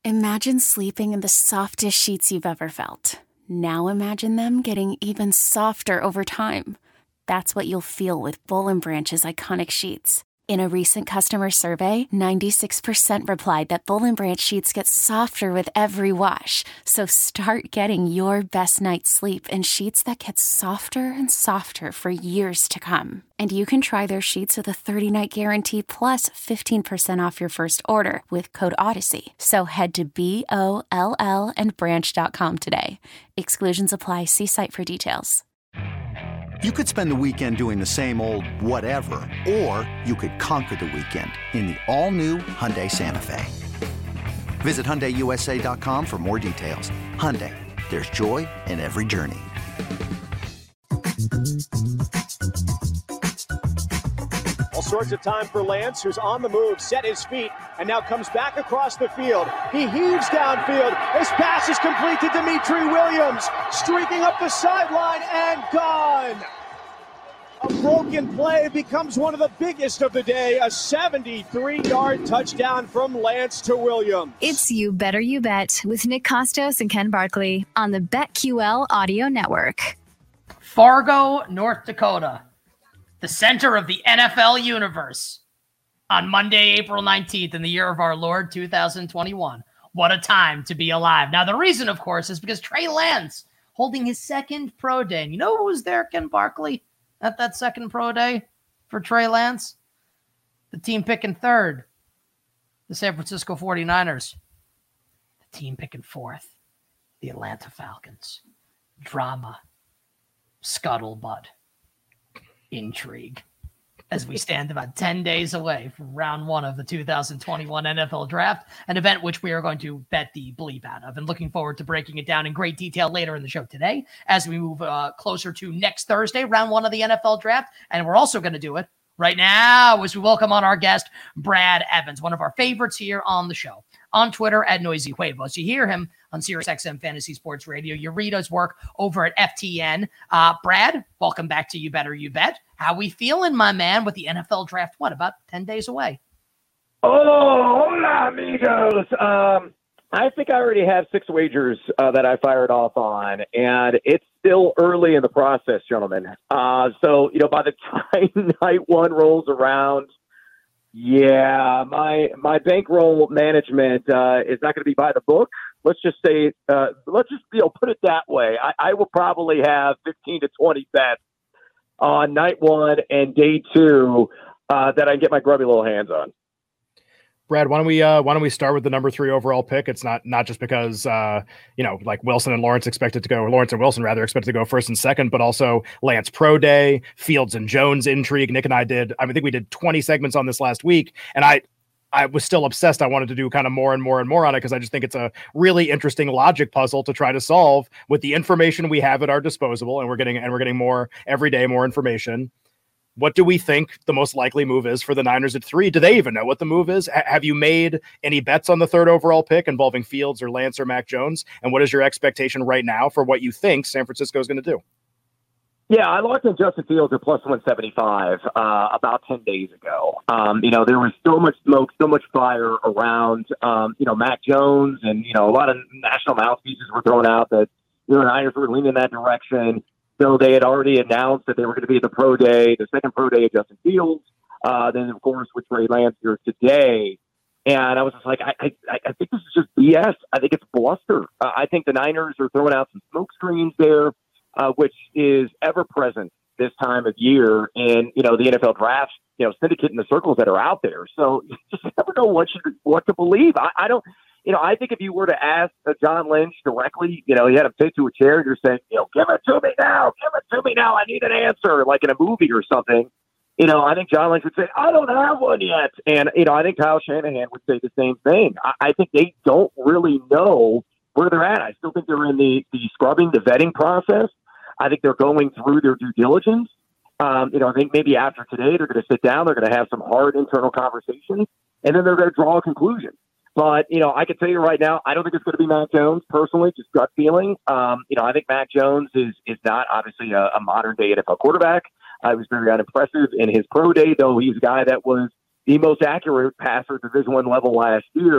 Imagine sleeping in the softest sheets you've ever felt. Now imagine them getting even softer over time. That's what you'll feel with Boll & Branch's iconic sheets. In a recent customer survey, 96% replied that Boll & Branch sheets get softer with every wash. So start getting your best night's sleep in sheets that get softer and softer for years to come. And you can try their sheets with a 30-night guarantee plus 15% off your first order with code Odyssey. So head to BOLL and branch.com today. Exclusions apply. See site for details. You could spend the weekend doing the same old whatever, or you could conquer the weekend in the all-new Hyundai Santa Fe. Visit HyundaiUSA.com for more details. Hyundai, there's joy in every journey. All sorts of time for Lance, who's on the move, set his feet, and now comes back across the field. He heaves downfield. His pass is complete to Dimitri Williams, streaking up the sideline and gone. A broken play becomes one of the biggest of the day. A 73-yard touchdown from Lance to Williams. It's You Better You Bet with Nick Costos and Ken Barkley on the BetQL Audio Network. Fargo, North Dakota, the center of the NFL universe, on Monday, April 19th in the year of our Lord 2021. What a time to be alive. Now, the reason, of course, is because Trey Lance holding his second pro day. And you know who was there, Ken Barkley, at that second pro day for Trey Lance? The team picking third, the San Francisco 49ers. The team picking fourth, the Atlanta Falcons. Drama, scuttlebutt, intrigue, as we stand about 10 days away from round one of the 2021 NFL Draft, an event which we are going to bet the bleep out of, and looking forward to breaking it down in great detail later in the show today as we move closer to next Thursday, round one of the NFL Draft. And we're also going to do it right now as we welcome on our guest, Brad Evans, one of our favorites here on the show. On Twitter at Noisy Huevos. You hear him on SiriusXM Fantasy Sports Radio. You read his work over at FTN. Brad, welcome back to You Better You Bet. How we feeling, my man, with the NFL Draft? What, about 10 days away? Oh, hola, amigos. I think I already have 6 wagers that I fired off on, and it's still early in the process, gentlemen. So, by the time night one rolls around, yeah, my bankroll management is not going to be by the book. Let's just say, put it that way. I will probably have 15 to 20 bets on night one and day two that I can get my grubby little hands on. Brad, why don't we start with the number 3 overall pick? It's not just because like Wilson and Lawrence expected to go, or Lawrence and Wilson rather expected to go first and second, but also Lance Pro Day, Fields and Jones intrigue. Nick and I think we did 20 segments on this last week, and I was still obsessed. I wanted to do kind of more and more and more on it because I just think it's a really interesting logic puzzle to try to solve with the information we have at our disposal, and we're getting more every day, more information. What do we think the most likely move is for the Niners at 3? Do they even know what the move is? Have you made any bets on the 3rd overall pick involving Fields or Lance or Mac Jones? And what is your expectation right now for what you think San Francisco is going to do? Yeah, I locked in Justin Fields at plus 175 about 10 days ago. There was so much smoke, so much fire around, Mac Jones, and, a lot of national mouthpieces were thrown out that the Niners were leaning in that direction. So they had already announced that they were going to be at the pro day, the second pro day of Justin Fields. Then, of course, with Trey Lance here today. And I was just like, I think this is just BS. I think it's bluster. I think the Niners are throwing out some smoke screens there, which is ever present this time of year in, the NFL draft, syndicate in the circles that are out there. So you just never know what to believe. I don't. I think if you were to ask John Lynch directly, he had him take to a chair and you're saying, give it to me now. I need an answer, like in a movie or something. I think John Lynch would say, I don't have one yet. And, I think Kyle Shanahan would say the same thing. I think they don't really know where they're at. I still think they're in the scrubbing, the vetting process. I think they're going through their due diligence. I think maybe after today, they're going to sit down, they're going to have some hard internal conversations, and then they're going to draw a conclusion. But, I can tell you right now, I don't think it's going to be Mac Jones, personally, just gut feeling. I think Mac Jones is not obviously a modern-day NFL quarterback. I was very unimpressive in his pro day, though he's a guy that was the most accurate passer at Division I level last year.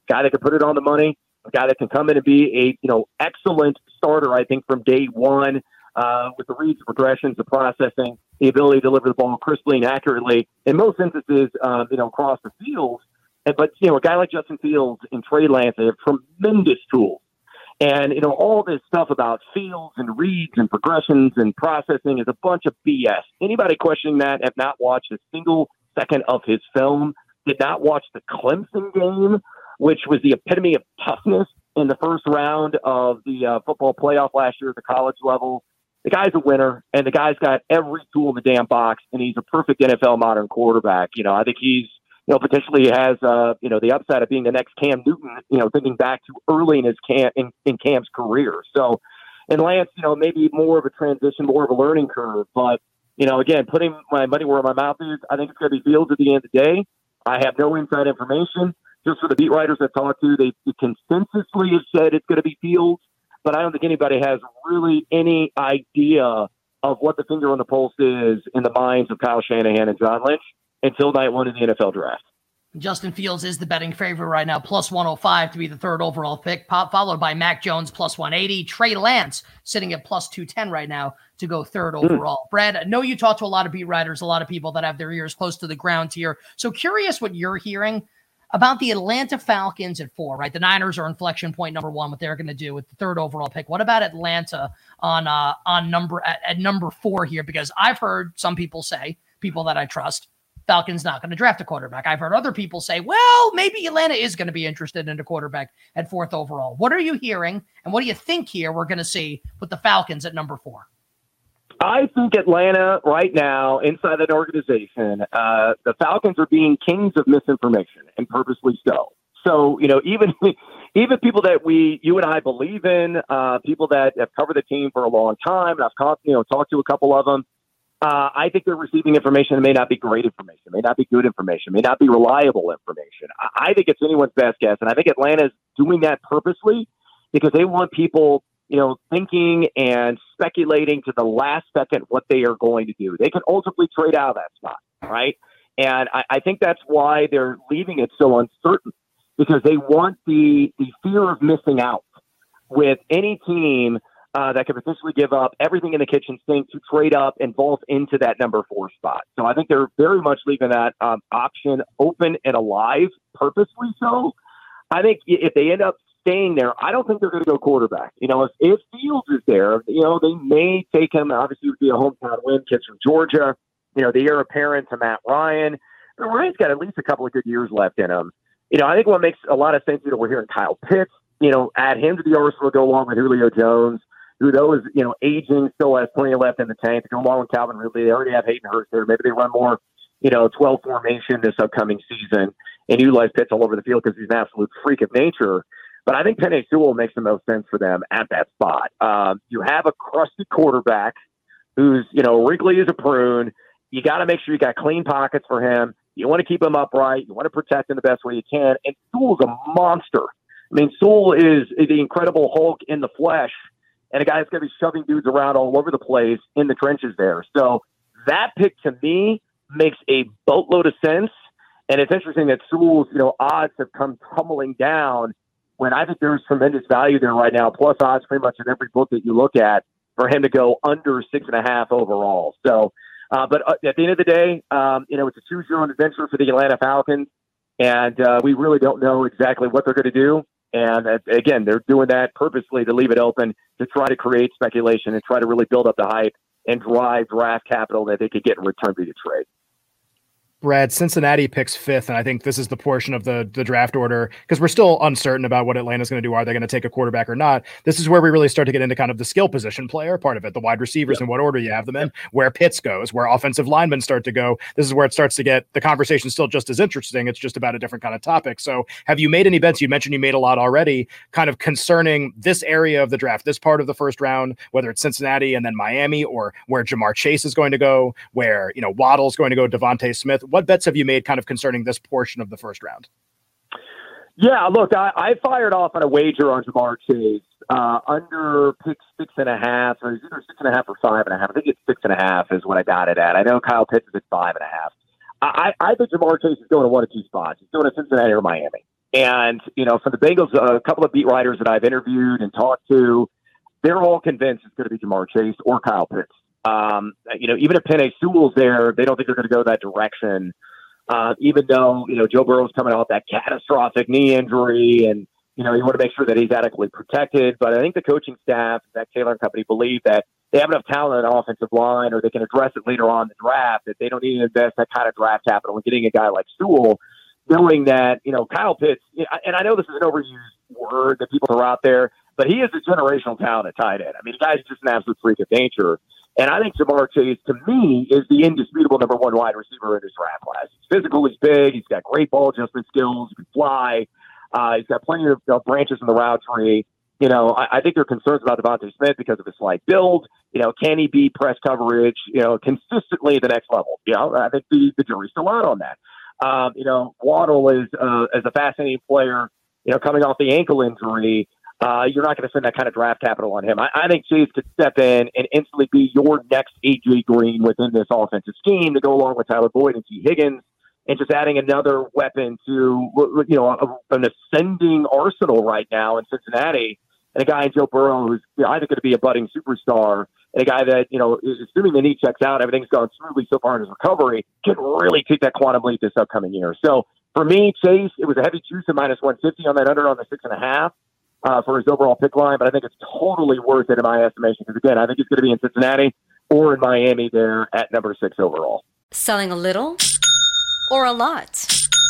guy that can put it on the money, a guy that can come in and be a excellent starter, I think, from day one, with the reads, progressions, the processing, the ability to deliver the ball crisply and accurately, in most instances, across the field. But, a guy like Justin Fields and Trey Lance, they have tremendous tools. And, all this stuff about fields and reads and progressions and processing is a bunch of BS. Anybody questioning that have not watched a single second of his film, did not watch the Clemson game, which was the epitome of toughness in the first round of the football playoff last year at the college level. The guy's a winner, and the guy's got every tool in the damn box, and he's a perfect NFL modern quarterback. I think he's, potentially has, the upside of being the next Cam Newton, thinking back to early in his Cam's career. So, and Lance, maybe more of a transition, more of a learning curve. But, again, putting my money where my mouth is, I think it's going to be Fields at the end of the day. I have no inside information. Just for the beat writers I've talked to, they consensusly have said it's going to be Fields. But I don't think anybody has really any idea of what the finger on the pulse is in the minds of Kyle Shanahan and John Lynch until night one in the NFL draft. Justin Fields is the betting favorite right now, plus 105 to be the third overall pick, followed by Mac Jones, plus 180. Trey Lance sitting at plus 210 right now to go third overall. Brad, I know you talk to a lot of beat writers, a lot of people that have their ears close to the ground here. So curious what you're hearing about the Atlanta Falcons at 4, right? The Niners are inflection point number 1, what they're going to do with the third overall pick. What about Atlanta on number 4 here? Because I've heard some people say, people that I trust, Falcons not going to draft a quarterback. I've heard other people say, well, maybe Atlanta is going to be interested in a quarterback at 4th overall. What are you hearing, and what do you think here we're going to see with the Falcons at number 4? I think Atlanta right now, inside that organization, the Falcons are being kings of misinformation, and purposely so. So, even people that you and I believe in, people that have covered the team for a long time, and I've talked to a couple of them, I think they're receiving information that may not be great information, may not be good information, may not be reliable information. I think it's anyone's best guess, and I think Atlanta's doing that purposely because they want people, thinking and speculating to the last second what they are going to do. They can ultimately trade out of that spot, right? And I think that's why they're leaving it so uncertain, because they want the fear of missing out with any team that could potentially give up everything in the kitchen sink to trade up and vault into that number 4 spot. So I think they're very much leaving that option open and alive, purposely so. I think if they end up staying there, I don't think they're going to go quarterback. If Fields is there, they may take him. Obviously, it would be a hometown win, kids from Georgia, the heir apparent to Matt Ryan. But Ryan's got at least a couple of good years left in him. I think what makes a lot of sense, we're hearing Kyle Pitts, add him to the arsenal, go along with Julio Jones, who though is, aging, still has plenty left in the tank to go along with Calvin Ridley. They already have Hayden Hurst there. Maybe they run more, 12 formation this upcoming season and utilize Pitts all over the field because he's an absolute freak of nature. But I think Penei Sewell makes the most sense for them at that spot. You have a crusty quarterback who's, wrinkly as a prune. You got to make sure you got clean pockets for him. You want to keep him upright. You want to protect him the best way you can. And Sewell's a monster. I mean, Sewell is the Incredible Hulk in the flesh, and a guy that's going to be shoving dudes around all over the place in the trenches there. So that pick to me makes a boatload of sense. And it's interesting that Sewell's, odds have come tumbling down when I think there's tremendous value there right now, plus odds pretty much in every book that you look at for him to go under 6.5 overall. So, but at the end of the day, it's a choose your own adventure for the Atlanta Falcons. And we really don't know exactly what they're going to do. And again, they're doing that purposely to leave it open to try to create speculation and try to really build up the hype and drive draft capital that they could get in return via trade. Brad, Cincinnati picks 5th, and I think this is the portion of the draft order because we're still uncertain about what Atlanta's going to do. Are they going to take a quarterback or not? This is where we really start to get into kind of the skill position player part of it, the wide receivers and what order you have them in, where Pitts goes, where offensive linemen start to go. This is where it starts to get the conversation still just as interesting. It's just about a different kind of topic. So have you made any bets? You mentioned you made a lot already kind of concerning this area of the draft, this part of the first round, whether it's Cincinnati and then Miami or where Jamar Chase is going to go, where, Waddle's going to go, Devontae Smith. What bets have you made kind of concerning this portion of the first round? Yeah, look, I fired off on a wager on Jamar Chase under pick 6.5, or either 6.5 or 5.5. I think it's 6.5 is what I got it at. I know Kyle Pitts is at 5.5. I think Jamar Chase is going to one of two spots. He's going to Cincinnati or Miami. And, for the Bengals, a couple of beat writers that I've interviewed and talked to, they're all convinced it's going to be Ja'Marr Chase or Kyle Pitts. Even if Penei Sewell's there, they don't think they're going to go that direction. Even though, Joe Burrow's coming off that catastrophic knee injury and, you want to make sure that he's adequately protected. But I think the coaching staff, Zach Taylor and company, believe that they have enough talent on the offensive line, or they can address it later on in the draft, that they don't need to invest that kind of draft capital in getting a guy like Sewell, knowing that, Kyle Pitts, and I know this is an overused word that people throw out there, but he is a generational talent at tight end. I mean, the guy's just an absolute freak of nature. And I think Ja'Marr Chase, to me, is the indisputable number one wide receiver in his draft class. He's physical, he's big, he's got great ball adjustment skills, he can fly. He's got plenty of branches in the route tree. I think there are concerns about Devontae Smith because of his slight build. Can he beat press coverage, consistently at the next level? I think the jury's still out on that. Waddle is a fascinating player, coming off the ankle injury. You're not going to spend that kind of draft capital on him. I think Chase could step in and instantly be your next A.J. Green within this offensive scheme to go along with Tyler Boyd and T. Higgins, and just adding another weapon to, an ascending arsenal right now in Cincinnati, and a guy in Joe Burrow who's I think going to be a budding superstar, and a guy that, assuming the knee checks out, everything's gone smoothly so far in his recovery, can really take that quantum leap this upcoming year. So for me, Chase, it was a heavy juice at -150 on that under on the 6.5 for his overall pick line, but I think it's totally worth it in my estimation because, again, I think he's going to be in Cincinnati or in Miami there at number 6 overall. Selling a little or a lot?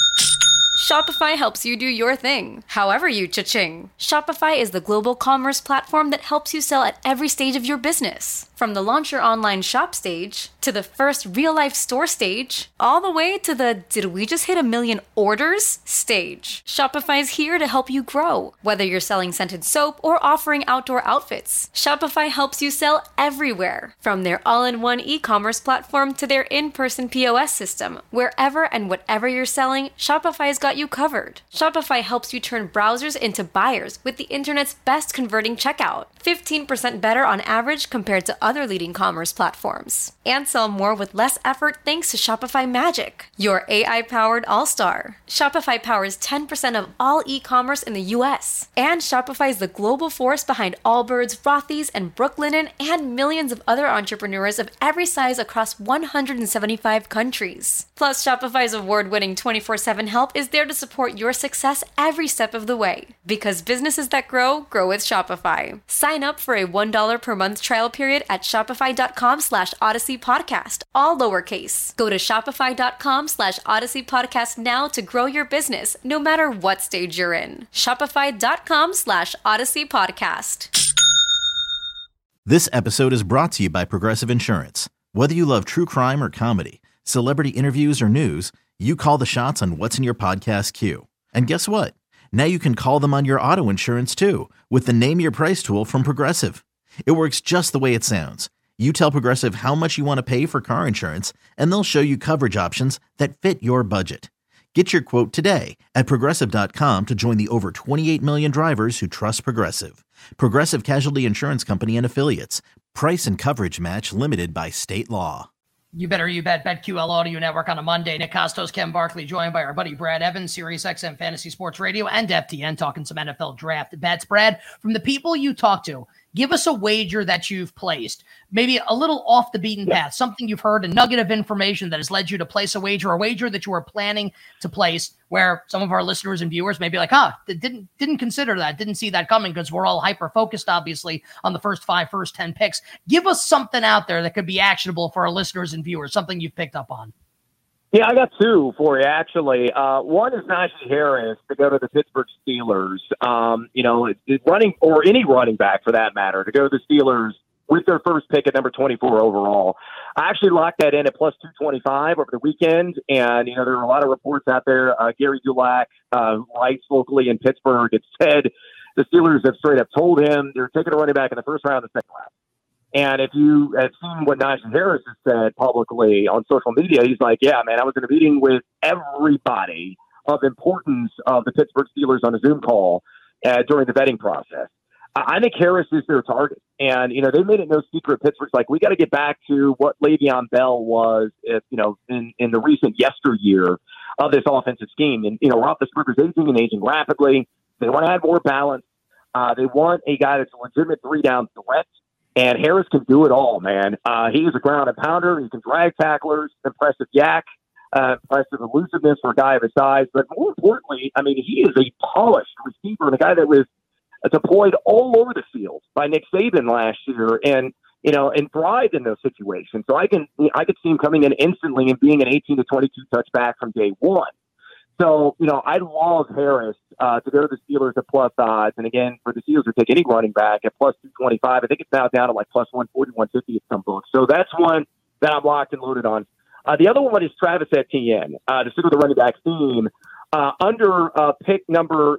Shopify helps you do your thing, however you cha-ching. Shopify is the global commerce platform that helps you sell at every stage of your business. From the launch your online shop stage, to the first real-life store stage, all the way to the did we just hit 1 million orders stage. Shopify's here to help you grow. Whether you're selling scented soap or offering outdoor outfits, Shopify helps you sell everywhere. From their all-in-one e-commerce platform to their in-person POS system, wherever and whatever you're selling, Shopify's got you covered. Shopify helps you turn browsers into buyers with the internet's best converting checkout. 15% better on average compared to other leading commerce platforms. And sell more with less effort thanks to Shopify Magic, your AI-powered all-star. Shopify powers 10% of all e-commerce in the US. And Shopify is the global force behind Allbirds, Rothy's, and Brooklinen, and millions of other entrepreneurs of every size across 175 countries. Plus, Shopify's award-winning 24/7 help is there to support your success every step of the way. Because businesses that grow, grow with Shopify. Sign up for a $1 per month trial period at shopify.com/Odyssey Podcast, all lowercase. Go to shopify.com/Odyssey Podcast now to grow your business, no matter what stage you're in. Shopify.com/Odyssey Podcast. This episode is brought to you by Progressive Insurance. Whether you love true crime or comedy, celebrity interviews or news, you call the shots on what's in your podcast queue. And guess what? Now you can call them on your auto insurance too with the Name Your Price tool from Progressive. It works just the way it sounds. You tell Progressive how much you want to pay for car insurance, and they'll show you coverage options that fit your budget. Get your quote today at Progressive.com to join the over 28 million drivers who trust Progressive. Progressive Casualty Insurance Company and Affiliates. Price and coverage match limited by state law. You better, you bet. BetQL Audio Network on a Monday. Nick Kostos, Ken Barkley, joined by our buddy Brad Evans, Sirius XM Fantasy Sports Radio, and FTN, talking some NFL draft bets. Brad, from the people you talk to, give us a wager that you've placed, maybe a little off the beaten path, something you've heard, a nugget of information that has led you to place a wager that you were planning to place, where some of our listeners and viewers may be like, didn't consider that, didn't see that coming, because we're all hyper-focused, obviously, on the first 10 picks. Give us something out there that could be actionable for our listeners and viewers, something you've picked up on. Yeah, I got two for you, actually. One is Najee Harris to go to the Pittsburgh Steelers. Running, or any running back for that matter, to go to the Steelers with their first pick at number 24 overall. I actually locked that in at plus 225 over the weekend, and there are a lot of reports out there. Gary Dulac, who writes locally in Pittsburgh, had said the Steelers have straight up told him they're taking a running back in the first round of the second round. And if you have seen what Najee Harris has said publicly on social media, he's like, yeah, man, I was in a meeting with everybody of importance of the Pittsburgh Steelers on a Zoom call during the vetting process. I think Harris is their target. And, they made it no secret. Pittsburgh's like, we got to get back to what Le'Veon Bell was, in the recent yesteryear of this offensive scheme. And, Roethlisberger's aging rapidly. They want to add more balance. They want a guy that's a legitimate 3-down threat. And Harris can do it all, man. He is a ground and pounder. He can drag tacklers, impressive yak, impressive elusiveness for a guy of his size. But more importantly, he is a polished receiver and a guy that was deployed all over the field by Nick Saban last year and thrived in those situations. So I could see him coming in instantly and being an 18 to 22 touchback from day one. So, I love Harris to go to the Steelers at plus odds. And again, for the Steelers to take any running back at plus 225, I think it's now down to like plus 140, 150 at some books. So that's one that I'm locked and loaded on. The other one is Travis Etienne, to stick with the running back theme. Under pick number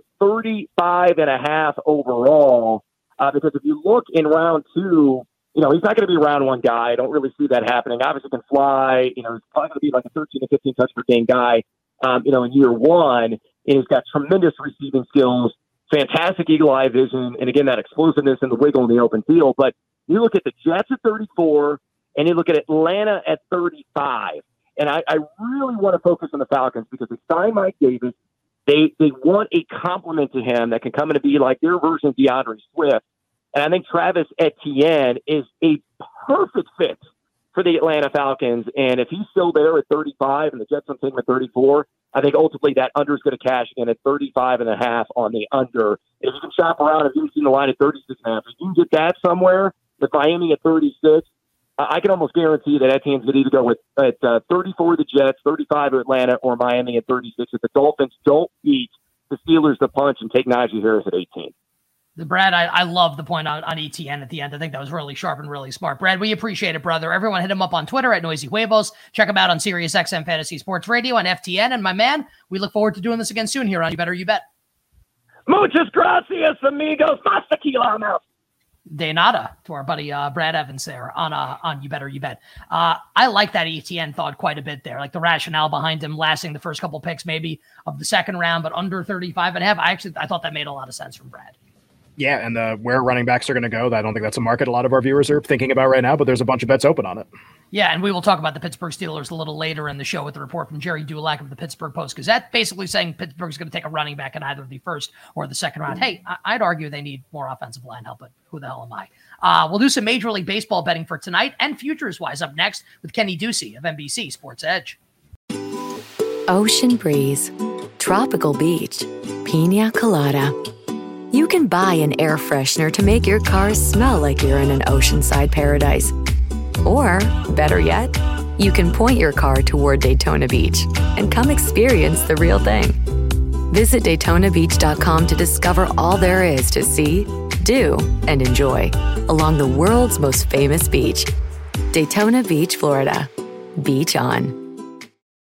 35.5 overall, because if you look in round 2, he's not going to be a round 1 guy. I don't really see that happening. Obviously can fly, he's probably going to be like a 13 to 15 touch per game guy, in year 1, and he's got tremendous receiving skills, fantastic eagle eye vision, and again, that explosiveness and the wiggle in the open field. But you look at the Jets at 34, and you look at Atlanta at 35. And I really want to focus on the Falcons because they signed Mike Davis. They want a complement to him that can come in and be like their version of DeAndre Swift. And I think Travis Etienne is a perfect fit for the Atlanta Falcons. And if he's still there at 35 and the Jets don't take him at 34, I think ultimately that under is going to cash in at 35.5 on the under. If you can shop around, if you've seen the line at 36.5, if you can get that somewhere with Miami at 36, I can almost guarantee that Etienne's going to either go at 34 the Jets, 35 at Atlanta, or Miami at 36 if the Dolphins don't beat the Steelers the punch and take Najee Harris at 18. Brad, I love the point on Etienne at the end. I think that was really sharp and really smart. Brad, we appreciate it, brother. Everyone hit him up on Twitter at Noisy Huevos. Check him out on Sirius XM Fantasy Sports Radio on FTN. And my man, we look forward to doing this again soon here on You Better You Bet. Muchas gracias, amigos. Más tequila out. De nada to our buddy Brad Evans there on You Better You Bet. I like that Etienne thought quite a bit there, like the rationale behind him lasting the first couple picks maybe of the second round, but under 35.5. I thought that made a lot of sense from Brad. Yeah, and where running backs are going to go, I don't think that's a market a lot of our viewers are thinking about right now, but there's a bunch of bets open on it. Yeah, and we will talk about the Pittsburgh Steelers a little later in the show with the report from Jerry Dulac of the Pittsburgh Post-Gazette, basically saying Pittsburgh's going to take a running back in either the first or the second round. Hey, I'd argue they need more offensive line help, but who the hell am I? We'll do some Major League Baseball betting for tonight and futures-wise up next with Kenny Ducey of NBC Sports Edge. Ocean breeze, tropical beach, pina colada. You can buy an air freshener to make your car smell like you're in an oceanside paradise. Or, better yet, you can point your car toward Daytona Beach and come experience the real thing. Visit DaytonaBeach.com to discover all there is to see, do, and enjoy along the world's most famous beach. Daytona Beach, Florida. Beach on.